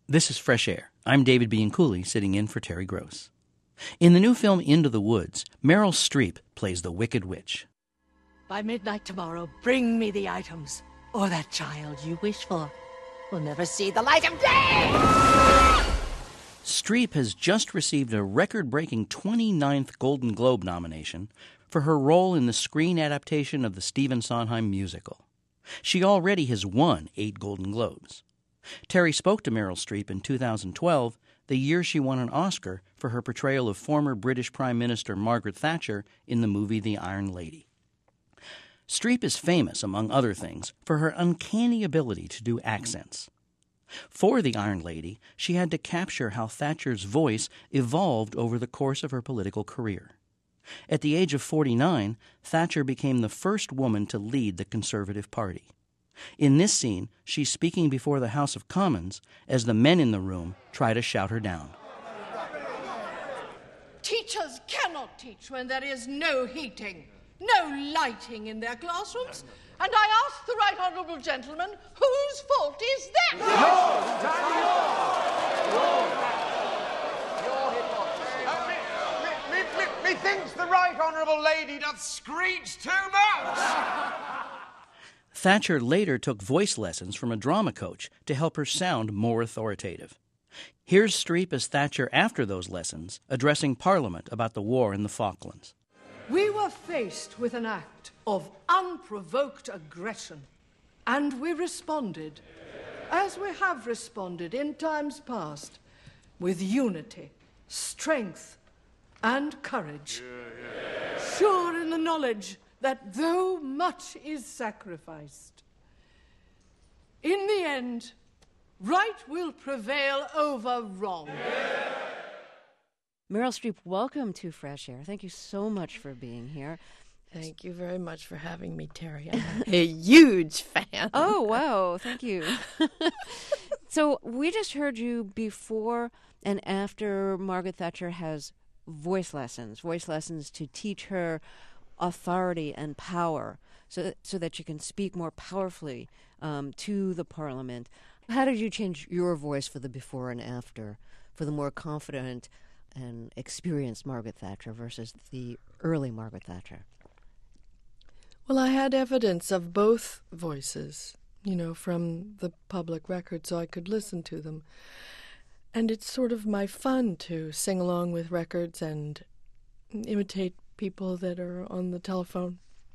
This is Fresh Air. I'm David Bianculli, sitting in for Terry Gross. In the new film Into the Woods, Meryl Streep plays the Wicked Witch. By midnight tomorrow, bring me the items, or that child you wish for will never see the light of day! Streep has just received a record-breaking 29th Golden Globe nomination for her role in the screen adaptation of the Stephen Sondheim musical. She already has won 8 Golden Globes. Terry spoke to Meryl Streep in 2012, the year she won an Oscar for her portrayal of former British Prime Minister Margaret Thatcher in the movie The Iron Lady. Streep is famous, among other things, for her uncanny ability to do accents. For The Iron Lady, she had to capture how Thatcher's voice evolved over the course of her political career. At the age of 49, Thatcher became the first woman to lead the Conservative Party. In this scene, she's speaking before the House of Commons as the men in the room try to shout her down. Teachers cannot teach when there is no heating, no lighting in their classrooms. And I ask the right honourable gentleman, whose fault is that? Methinks the right honourable lady doth screech too much. Thatcher later took voice lessons from a drama coach to help her sound more authoritative. Here's Streep as Thatcher after those lessons, addressing Parliament about the war in the Falklands. We were faced with an act of unprovoked aggression, and we responded, as we have responded in times past, with unity, strength, and courage. Sure in the knowledge that though much is sacrificed, in the end, right will prevail over wrong. Meryl Streep, welcome to Fresh Air. Thank you so much for being here. Thank you very much for having me, Terry. I'm a huge fan. Oh, wow. Thank you. So we just heard you before and after Margaret Thatcher has voice lessons to teach her authority and power so that you can speak more powerfully to the Parliament. How did you change your voice for the before and after, for the more confident and experienced Margaret Thatcher versus the early Margaret Thatcher? Well, I had evidence of both voices, from the public record, so I could listen to them. And it's sort of my fun to sing along with records and imitate people that are on the telephone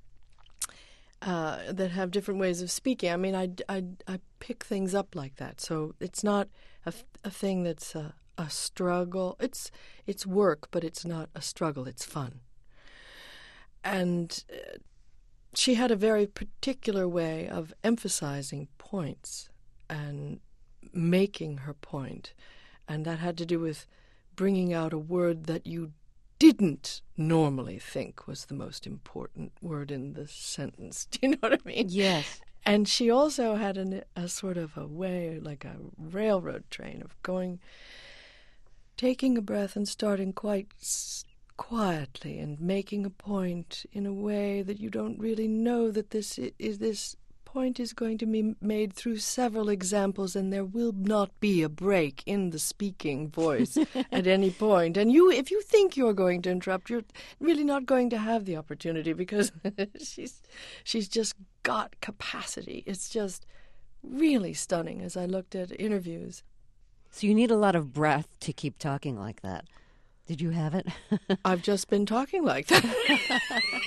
that have different ways of speaking. I mean, I pick things up like that. So it's not a thing that's a struggle. It's work, but it's not a struggle. It's fun. And she had a very particular way of emphasizing points and making her point. And that had to do with bringing out a word that you didn't normally think was the most important word in the sentence. Do you know what I mean? Yes. And she also had a sort of a way, like a railroad train, of taking a breath and starting quite quietly and making a point in a way that you don't really know that this point is going to be made through several examples, and there will not be a break in the speaking voice at any point. And if you think you're going to interrupt, you're really not going to have the opportunity, because she's just got capacity. It's just really stunning as I looked at interviews. So you need a lot of breath to keep talking like that. Did you have it? I've just been talking like that.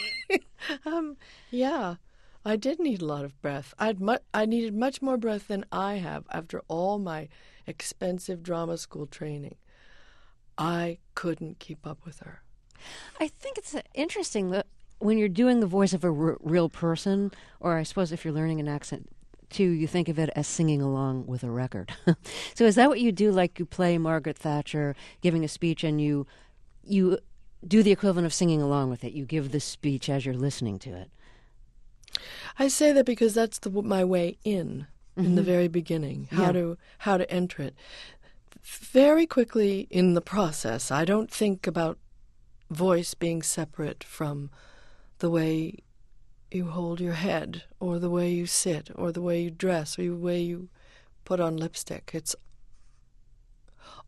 Yeah. I did need a lot of breath. I needed much more breath than I have after all my expensive drama school training. I couldn't keep up with her. I think it's interesting that when you're doing the voice of a real person, or I suppose if you're learning an accent too, you think of it as singing along with a record. So is that what you do? Like you play Margaret Thatcher giving a speech and you do the equivalent of singing along with it. You give the speech as you're listening to it. I say that because that's my way in the very beginning, how to enter it. Very quickly in the process, I don't think about voice being separate from the way you hold your head, or the way you sit, or the way you dress, or the way you put on lipstick. It's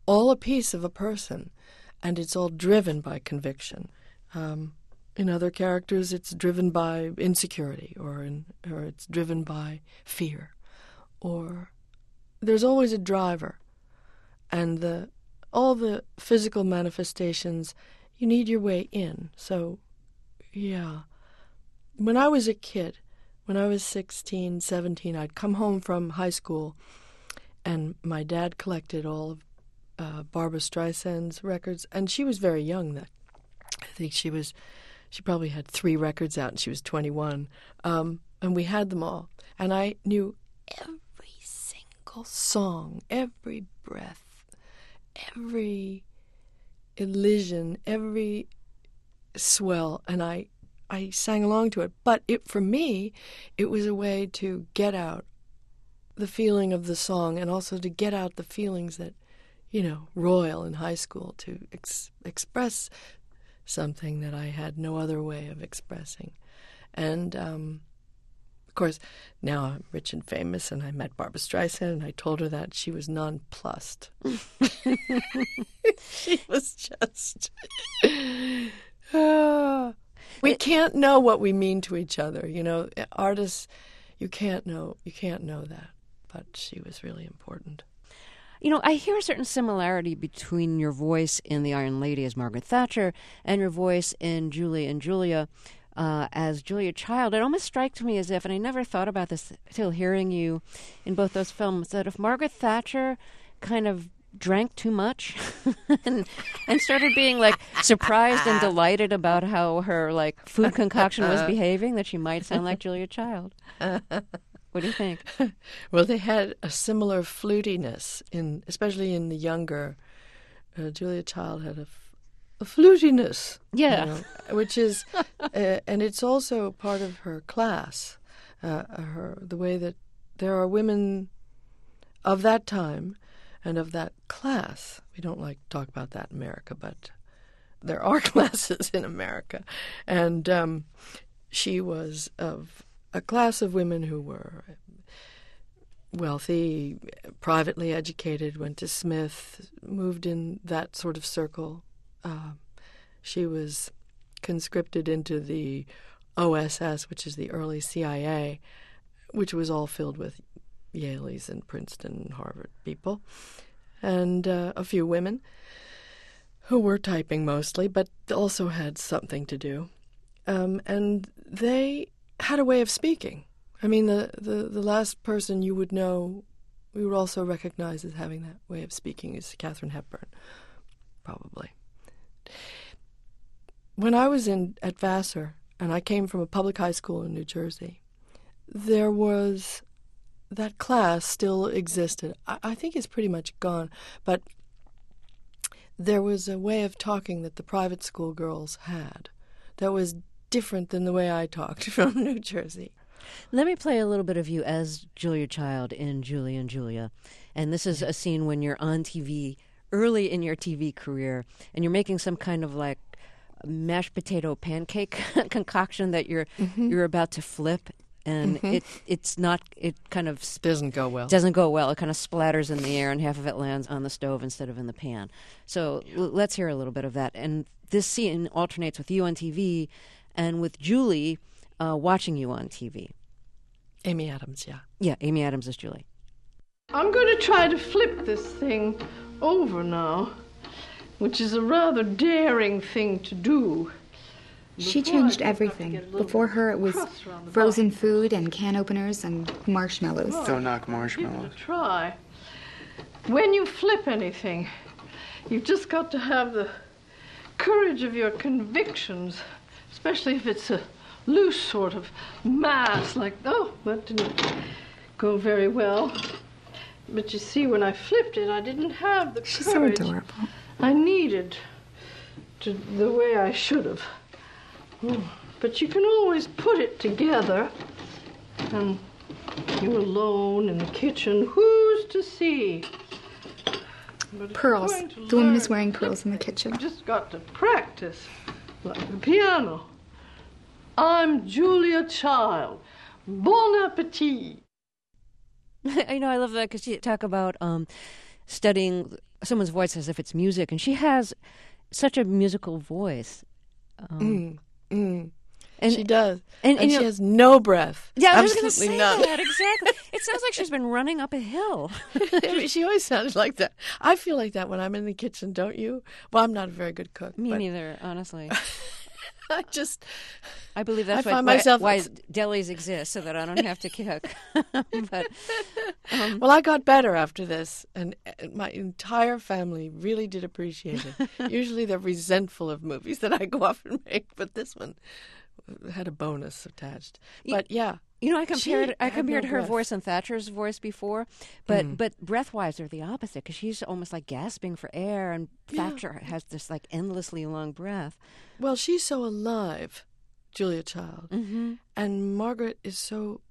all a piece of a person, and it's all driven by conviction. In other characters, it's driven by insecurity, or it's driven by fear, or there's always a driver. And all the physical manifestations, you need your way in. So, yeah. When I was a kid, when I was 16, 17, I'd come home from high school, and my dad collected all of Barbra Streisand's records, and she was very young then. I think she probably had 3 records out, and she was 21. And we had them all. And I knew every single song, every breath, every elision, every swell, and I sang along to it. But for me, it was a way to get out the feeling of the song, and also to get out the feelings that, Royal in high school, to express something that I had no other way of expressing. And, of course, now I'm rich and famous, and I met Barbra Streisand, and I told her that. She was nonplussed. She was just... we can't know what we mean to each other. Artists, you can't know that. But she was really important. I hear a certain similarity between your voice in The Iron Lady as Margaret Thatcher and your voice in Julie and Julia as Julia Child. It almost strikes me as if, and I never thought about this till hearing you in both those films, that if Margaret Thatcher kind of drank too much and started being surprised and delighted about how her food concoction was behaving, that she might sound like Julia Child. What do you think? Well, they had a similar flutiness, especially in the younger. Julia Child had a flutiness, which is, and it's also part of her class. The way that there are women of that time and of that class. We don't like to talk about that in America, but there are classes in America, and she was of a class of women who were wealthy, privately educated, went to Smith, moved in that sort of circle. She was conscripted into the OSS, which is the early CIA, which was all filled with Yaleys and Princeton and Harvard people, and a few women who were typing mostly, but also had something to do. And they had a way of speaking. I mean, the last person you would know, we would also recognize as having that way of speaking is Katharine Hepburn, probably. When I was at Vassar, and I came from a public high school in New Jersey, there was that class still existed. I think it's pretty much gone, but there was a way of talking that the private school girls had that was different than the way I talked from New Jersey. Let me play a little bit of you as Julia Child in Julie and Julia. And this is a scene when you're on TV, early in your TV career, and you're making some kind of mashed potato pancake concoction that you're about to flip. And it kind of doesn't go well. It kind of splatters in the air, and half of it lands on the stove instead of in the pan. So let's hear a little bit of that. And this scene alternates with you on TV and with Julie watching you on TV. Amy Adams, yeah. Yeah, Amy Adams is Julie. I'm going to try to flip this thing over now, which is a rather daring thing to do. She changed everything. Before her, it was frozen food and can openers and marshmallows. Don't knock marshmallows. Give it a try. When you flip anything, you've just got to have the courage of your convictions, especially if it's a loose sort of mass, that didn't go very well. But you see, when I flipped it, I didn't have the courage. She's so adorable. I needed the way I should have. But you can always put it together. And you're alone in the kitchen. Who's to see? Pearls. The woman is wearing pearls in the kitchen. You just got to practice, like the piano. I'm Julia Child. Bon appetit. I love that because you talk about studying someone's voice as if it's music, and she has such a musical voice. And she does. And she has no breath. Yeah, I was going to Absolutely say none. that, exactly. It sounds like she's been running up a hill. I mean, she always sounded like that. I feel like that when I'm in the kitchen, don't you? Well, I'm not a very good cook. Me but neither, honestly. I believe that's I find myself why delis exist, so that I don't have to cook. But well, I got better after this, and my entire family really did appreciate it. Usually they're resentful of movies that I go off and make, but this one had a bonus attached. But yeah. You know, I compared no her breath. voice and Thatcher's voice before, but breath-wise, they're the opposite, because she's almost like gasping for air, and Thatcher has this like endlessly long breath. Well, she's so alive, Julia Child, and Margaret is so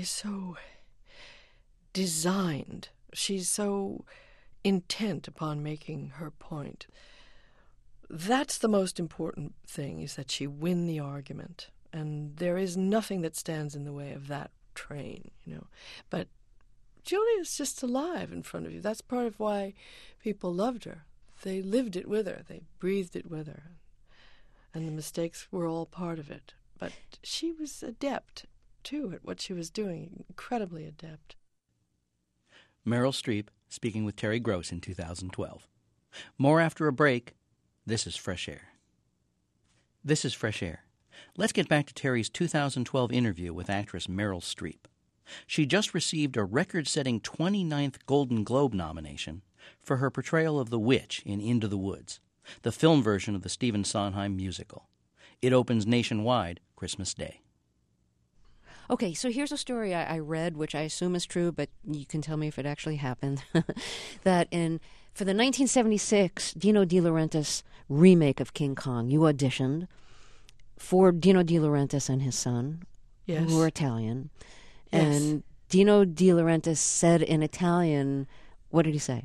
designed. She's so intent upon making her point. That's the most important thing, is that she win the argument. And there is nothing that stands in the way of that train, you know. But Julia's just alive in front of you. That's part of why people loved her. They lived it with her. They breathed it with her. And the mistakes were all part of it. But she was adept, too, at what she was doing, incredibly adept. Meryl Streep speaking with Terry Gross in 2012. More after a break. This is Fresh Air. This is Fresh Air. Let's get back to Terry's 2012 interview with actress Meryl Streep. She just received a record-setting 29th Golden Globe nomination for her portrayal of the witch in Into the Woods, the film version of the Stephen Sondheim musical. It opens nationwide Christmas Day. Okay, so here's a story I read, which I assume is true, but you can tell me if it actually happened, that for the 1976 Dino De Laurentiis remake of King Kong, you auditioned for Dino De Laurentiis and his son, Yes. who were Italian. Yes. And Dino De Laurentiis said in Italian, what did he say?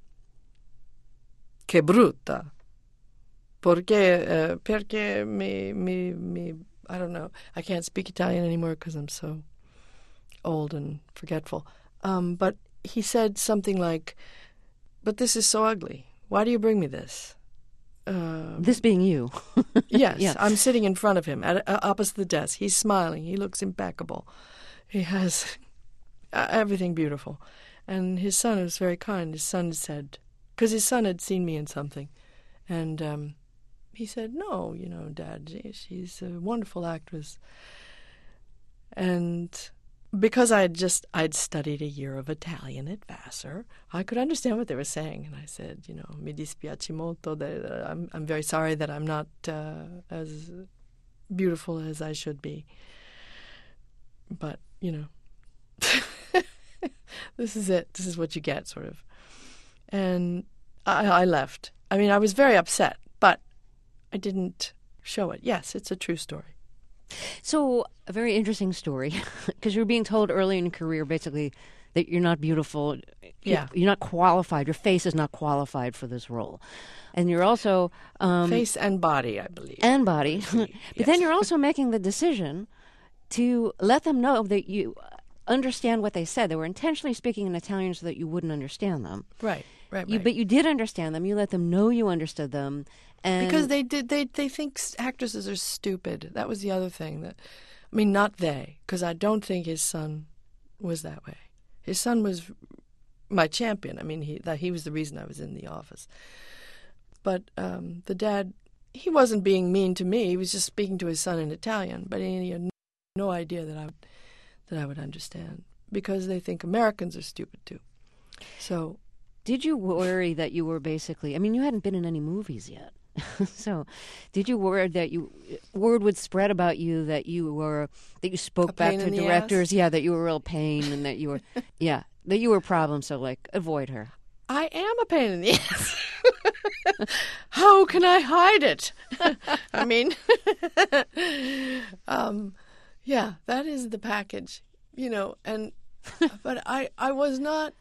Che brutta. Perché I don't know. I can't speak Italian anymore because I'm so old and forgetful. But he said something like, but this is so ugly. Why do you bring me this? This being you. Yes, Yeah. I'm sitting in front of him, opposite the desk. He's smiling. He looks impeccable. He has everything beautiful. And his son was very kind. His son said, because his son had seen me in something, and he said, no, you know, Dad, she's a wonderful actress. And because I'd studied a year of Italian at Vassar, I could understand what they were saying. And I said, you know, mi dispiace molto, I'm very sorry that I'm not as beautiful as I should be. But, you know, this is it. This is what you get, sort of. And I left. I mean, I was very upset, but I didn't show it. Yes, it's a true story. So, a very interesting story, because you're being told early in your career, basically, that you're not beautiful. Yeah. You're not qualified. Your face is not qualified for this role. And you're also... Face and body, I believe. And body. But Yes. then you're also making the decision to let them know that you understand what they said. They were intentionally speaking in Italian so that you wouldn't understand them. Right. But you did understand them. You let them know you understood them. And Because they think actresses are stupid. That was the other thing. Not they, because I don't think his son was that way. His son was my champion. I mean, he was the reason I was in the office. But the dad, he wasn't being mean to me. He was just speaking to his son in Italian. But he had no idea that I would understand, because they think Americans are stupid too. So, did you worry that you were basically... I mean, you hadn't been in any movies yet. So, did you worry that word would spread about you that you spoke back to directors? Yeah, that you were a real pain and that you were, that you were a problem. So, like, avoid her. I am a pain in the ass. How can I hide it? I mean, yeah, that is the package, you know. And but I was not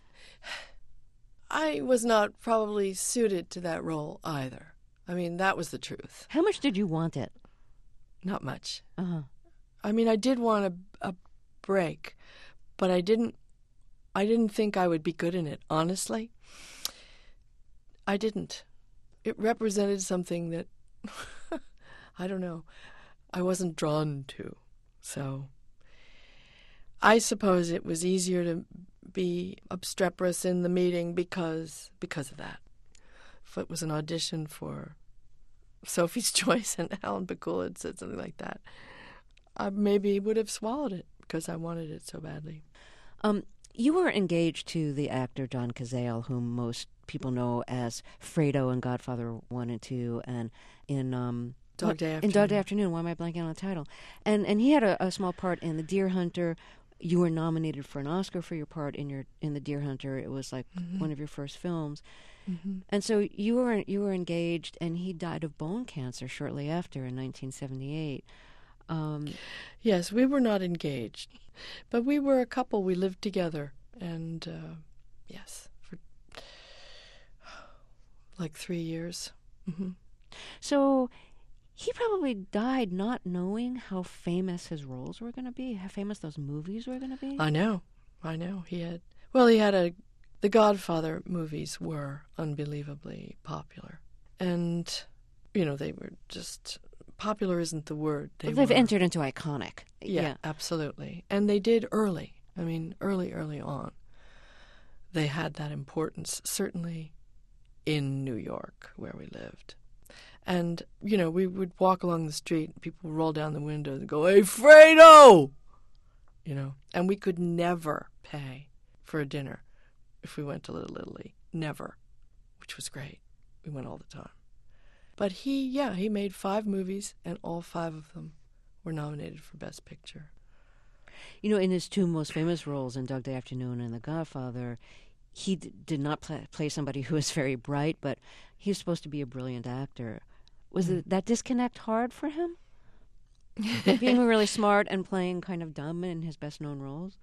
probably suited to that role either. I mean, that was the truth. How much did you want it? Not much. Uh-huh. I mean, I did want a break, but I didn't think I would be good in it, honestly. I didn't. It represented something that, I don't know, I wasn't drawn to. So I suppose it was easier to be obstreperous in the meeting because of that. If it was an audition for Sophie's Choice and Alan Bacall had said something like that, I maybe would have swallowed it because I wanted it so badly. You were engaged to the actor John Cazale, whom most people know as Fredo in Godfather 1 and 2, and in Dog Day Afternoon. In Dog Day Afternoon. Why am I blanking on the title? And he had a small part in The Deer Hunter. You were nominated for an Oscar for your part in The Deer Hunter. It was like one of your first films. Mm-hmm. And so you were engaged, and he died of bone cancer shortly after in 1978. Yes, we were not engaged, but we were a couple. We lived together, and yes, for like 3 years. Mm-hmm. So he probably died not knowing how famous his roles were going to be, how famous those movies were going to be. I know. The Godfather movies were unbelievably popular, and they were just. Popular isn't the word. They've entered into iconic. Yeah, absolutely. And they did early. I mean, early on. They had that importance, certainly in New York, where we lived. And, we would walk along the street, and people would roll down the windows and go, "Hey, Fredo!" And we could never pay for a dinner if we went to Little Italy. Never. Which was great. We went all the time. But he made 5 movies, and all 5 of them were nominated for Best Picture. In his 2 most famous roles in Dog Day Afternoon and The Godfather, he did not play somebody who was very bright, but he was supposed to be a brilliant actor. Was that disconnect hard for him? Being really smart and playing kind of dumb in his best-known roles?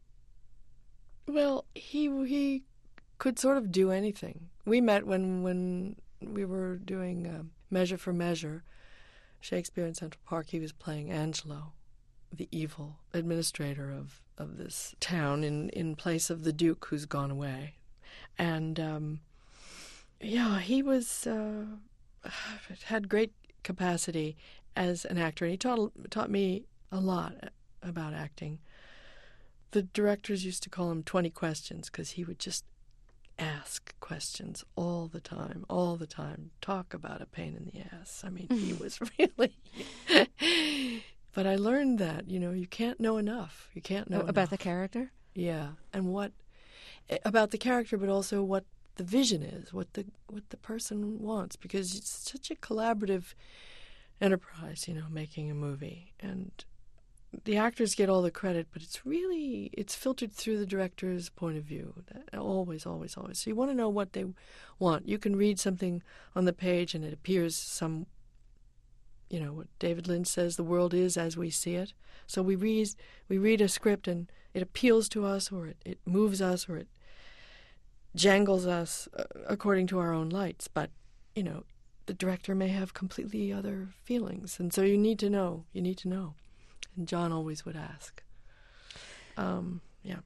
Well, he could sort of do anything. We met when we were doing Measure for Measure, Shakespeare in Central Park. He was playing Angelo, the evil administrator of this town in place of the Duke who's gone away. And, he was had great capacity as an actor, and he taught me a lot about acting. The directors used to call him 20 Questions because he would just ask questions all the time, talk about a pain in the ass. I mean, he was really... But I learned that, you can't know enough. You can't know about enough. The character? Yeah, and about the character, but also what the vision is, what the person wants, because it's such a collaborative enterprise, making a movie. And the actors get all the credit, but it's filtered through the director's point of view. Always. So you want to know what they want. You can read something on the page and it appears what David Lynch says, the world is as we see it. So we read a script and it appeals to us, or it moves us, or it jangles us according to our own lights. But, the director may have completely other feelings. And so you need to know. And John always would ask. Yeah.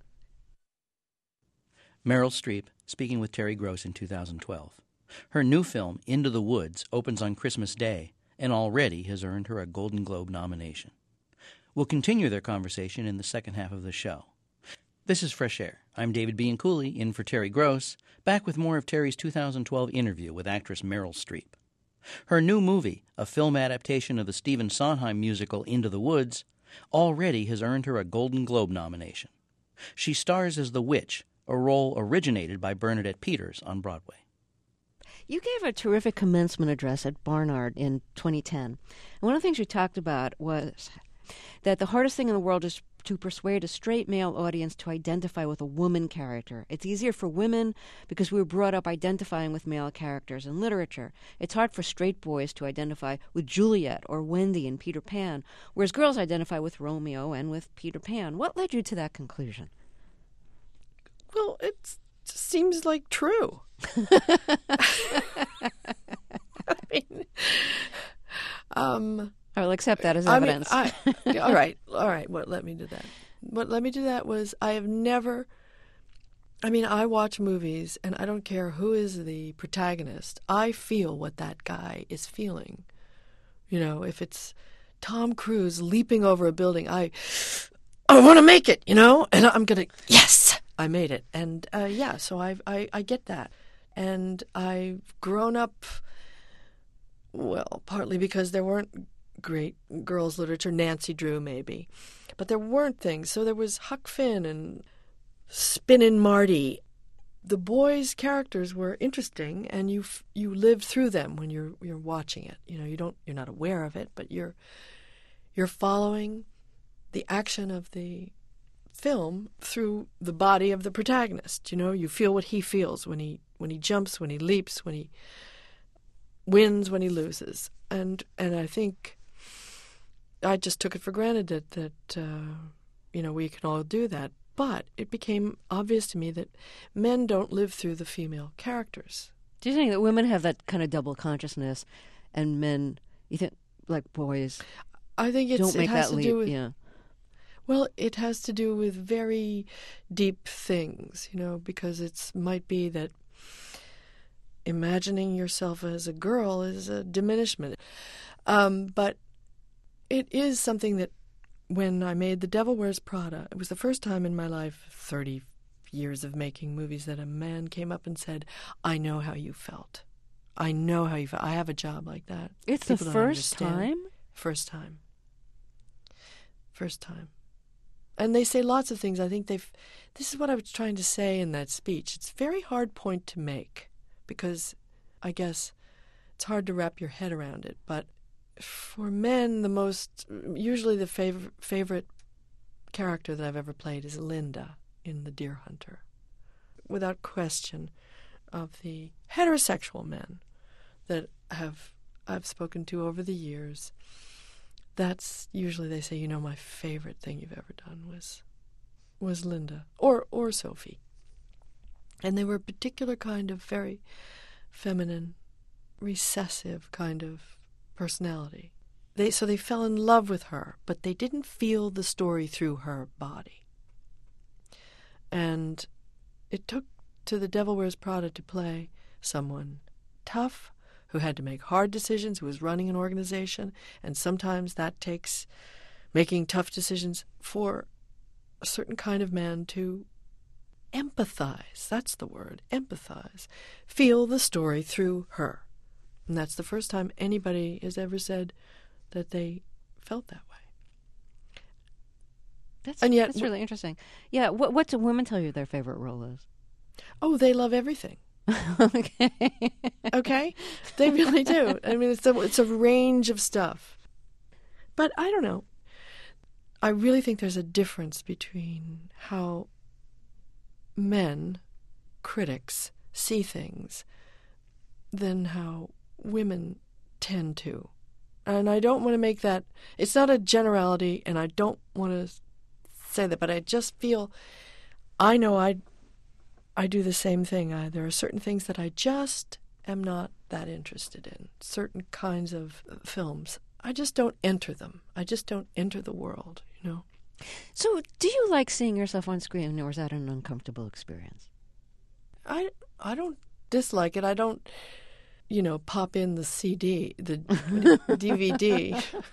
Meryl Streep speaking with Terry Gross in 2012. Her new film, Into the Woods, opens on Christmas Day and already has earned her a Golden Globe nomination. We'll continue their conversation in the second half of the show. This is Fresh Air. I'm David Bianculli, in for Terry Gross, back with more of Terry's 2012 interview with actress Meryl Streep. Her new movie, a film adaptation of the Stephen Sondheim musical Into the Woods, already has earned her a Golden Globe nomination. She stars as the witch, a role originated by Bernadette Peters on Broadway. You gave a terrific commencement address at Barnard in 2010. And one of the things you talked about was that the hardest thing in the world is to persuade a straight male audience to identify with a woman character. It's easier for women because we were brought up identifying with male characters in literature. It's hard for straight boys to identify with Juliet or Wendy in Peter Pan, whereas girls identify with Romeo and with Peter Pan. What led you to that conclusion? Well, it seems like true. I will accept that as evidence. All right. What let me do that? What let me do that was I have never I mean, I watch movies, and I don't care who is the protagonist. I feel what that guy is feeling. You know, if it's Tom Cruise leaping over a building, I want to make it, you know? And I'm going to, yes, I made it. And, so I get that. And I've grown up, well, partly because there weren't great girls' literature, Nancy Drew maybe. But there weren't things. So there was Huck Finn and Spinnin' Marty. The boys' characters were interesting, and you lived through them when you're watching it. You know, you're not aware of it, but you're following the action of the film through the body of the protagonist. You know, you feel what he feels when he jumps, when he leaps, when he wins, when he loses. And I think I just took it for granted that we can all do that. But it became obvious to me that men don't live through the female characters. Do you think that women have that kind of double consciousness, and men, you think, like boys, I think don't make that leap? Yeah. Well, it has to do with very deep things, you know, because it might be that imagining yourself as a girl is a diminishment. But it is something that when I made The Devil Wears Prada, it was the first time in my life, 30 years of making movies, that a man came up and said, I know how you felt. I know how you felt. I have a job like that. It's the first time? First time. First time. And they say lots of things. I think this is what I was trying to say in that speech. It's a very hard point to make because I guess it's hard to wrap your head around it. But for men, usually the favorite character that I've ever played is Linda in The Deer Hunter. Without question, of the heterosexual men that I've spoken to over the years, that's usually they say, my favorite thing you've ever done was Linda or Sophie. And they were a particular kind of very feminine, recessive kind of personality. So they fell in love with her, but they didn't feel the story through her body. And it took to The Devil Wears Prada to play someone tough, who had to make hard decisions, who was running an organization, and sometimes that takes making tough decisions for a certain kind of man to empathize. That's the word, empathize. Feel the story through her. And that's the first time anybody has ever said that they felt that way. That's really interesting. Yeah, what do women tell you their favorite role is? Oh, they love everything. Okay. Okay? They really do. I mean, it's a range of stuff. But I don't know. I really think there's a difference between how men, critics, see things than how women tend to. And I don't want to make that, it's not a generality, and I don't want to say that, but I just feel, I know I do the same thing. There are certain things that I just am not that interested in, certain kinds of films. I just don't enter them. I just don't enter the world, So do you like seeing yourself on screen, or is that an uncomfortable experience? I don't dislike it. I don't, pop in the CD, the DVD.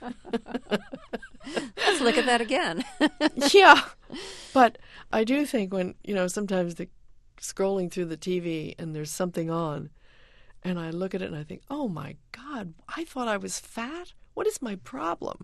Let's look at that again. Yeah. But I do think when, sometimes scrolling through the TV and there's something on and I look at it and I think, oh my God, I thought I was fat? What is my problem?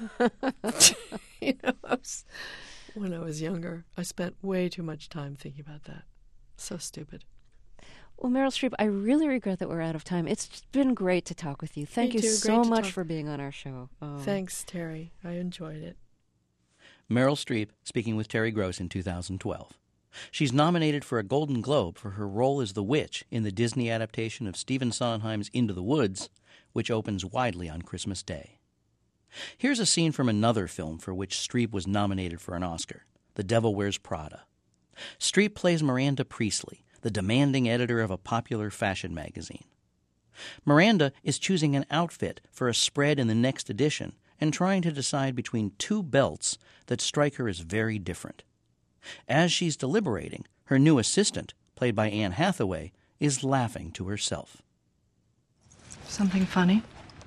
When I was younger, I spent way too much time thinking about that. So stupid. Well, Meryl Streep, I really regret that we're out of time. It's been great to talk with you. Thank you so much for being on our show. Thanks, Terry. I enjoyed it. Meryl Streep speaking with Terry Gross in 2012. She's nominated for a Golden Globe for her role as the witch in the Disney adaptation of Stephen Sondheim's Into the Woods, which opens widely on Christmas Day. Here's a scene from another film for which Streep was nominated for an Oscar, The Devil Wears Prada. Streep plays Miranda Priestley, the demanding editor of a popular fashion magazine. Miranda is choosing an outfit for a spread in the next edition and trying to decide between two belts that strike her as very different. As she's deliberating, Her new assistant, played by Anne Hathaway, is laughing to herself. Something funny?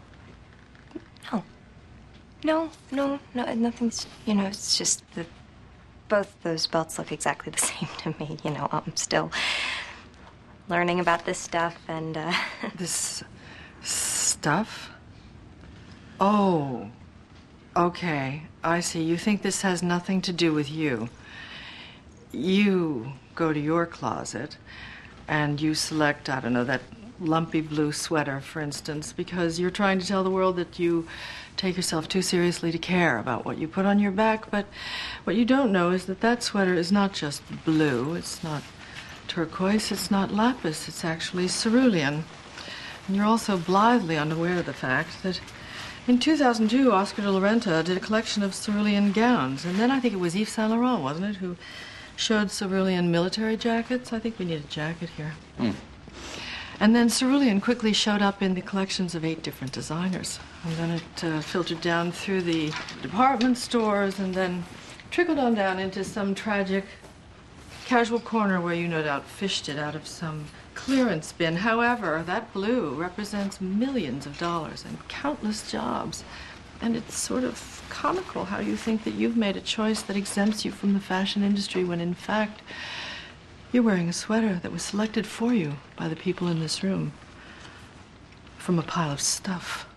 No, nothing's, it's just that both those belts look exactly the same to me. I'm still learning about this stuff and, This stuff? Oh, okay, I see. You think this has nothing to do with you. You go to your closet and you select, I don't know, that lumpy blue sweater, for instance, because you're trying to tell the world that you take yourself too seriously to care about what you put on your back. But what you don't know is that that sweater is not just blue, it's not turquoise, it's not lapis, it's actually cerulean. And you're also blithely unaware of the fact that in 2002, Oscar de la Renta did a collection of cerulean gowns. And then I think it was Yves Saint Laurent, wasn't it, who showed cerulean military jackets? I think we need a jacket here. And then cerulean quickly showed up in the collections of 8 different designers. And then it filtered down through the department stores and then trickled on down into some tragic casual corner where you no doubt fished it out of some clearance bin. However, that blue represents millions of dollars and countless jobs. And it's sort of comical how you think that you've made a choice that exempts you from the fashion industry when in fact you're wearing a sweater that was selected for you by the people in this room from a pile of stuff.